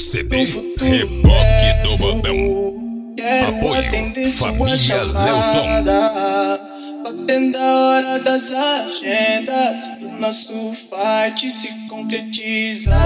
CD Reboque do Bodão. Apoio Família Leuson. Batendo a hora das agendas pro nosso fight se concretizar.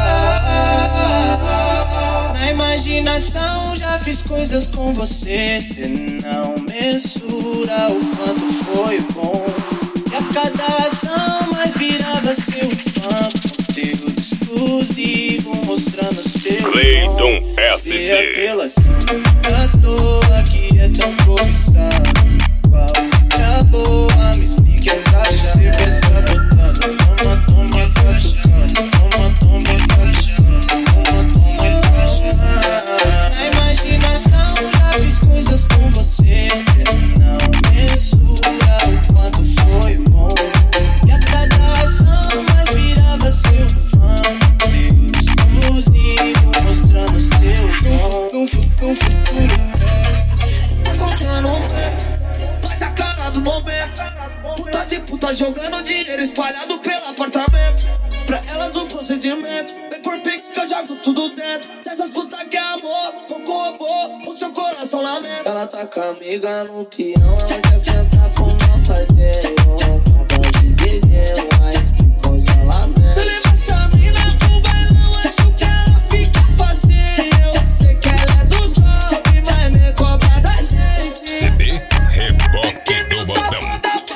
Na imaginação já fiz coisas com você, cê não mensura o quanto foi bom. E a cada ação mais virava seu fã, conteúdo exclusivo mostrando seu Cleiton dom. SD. Se apelação à toa que é tão cobiçado, qual é a boa? Me explique essa certeza botando. Toma, essa tocando. Toma, essa tocando. Toma, essa. Na imaginação já fiz coisas com você, cê não mensura o quanto foi bom. E a cada ação mais virava seu fã, conteúdo exclusivo mostrando seu dom. No futuro Contando um vento, mas a cara do momento. Putas e putas jogando dinheiro espalhado pelo apartamento. Pra elas um procedimento, vem por pix que eu jogo tudo dentro. Se essas putas quer amor, vou com robô, o seu coração lamenta. se ela tá com a amiga no peão, ela quer sentar pro meu parceiro. Acabou de dizer, mas que congelamento. Se eu levar essa mina pro bailão, acho que ela fica facinho. Sei que ela é do job, vai me cobrar da gente. CD Reboque do Bodão.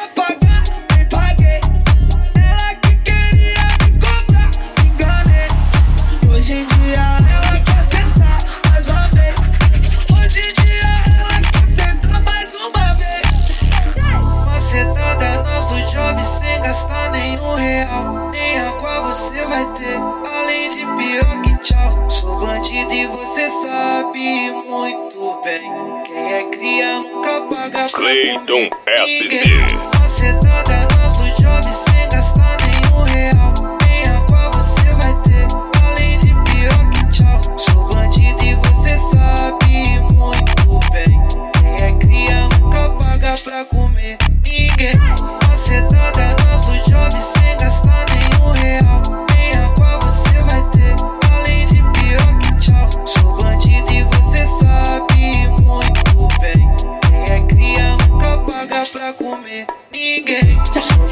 Hoje em dia ela quer sentar mais uma vez. Hoje em dia ela quer sentar mais uma vez. Macetada nós do job sem gastar nenhum real. Nem água você vai ter, além de piroca e tchau. Sou bandido e você sabe muito bem. Quem é cria nunca paga pra Cleiton ninguém. SD. Macetada nós do job sem gastar nenhum real. Nem água você vai ter, além de piroca e tchau. Sou bandido e você sabe muito bem. Quem é cria nunca paga pra comer ninguém. Macetada nós do job sem gastar nenhum real. Nem água você vai ter, além de piroca e tchau. Sou bandido e você sabe muito bem. Quem é cria nunca paga pra comer ninguém.